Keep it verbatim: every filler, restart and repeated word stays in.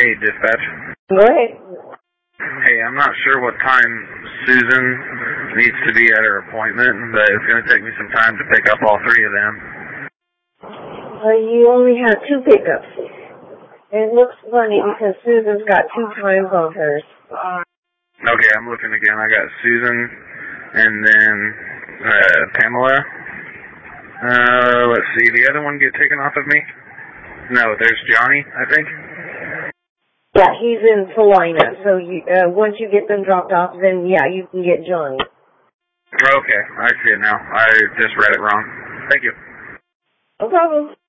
Hey, dispatch. Go ahead. Hey, I'm not sure what time Susan needs to be at her appointment, but it's going to take me some time to pick up all three of them. Uh, you only have two pickups. It looks funny because Susan's got two times on hers. Okay, I'm looking again. I got Susan and then uh, Pamela. Uh, let's see. The other one get taken off of me? No, there's Johnny, I think. Yeah, he's in Salina, so you, uh, once you get them dropped off, then yeah, you can get Johnny. Okay, I see it now. I just read it wrong. Thank you. No problem.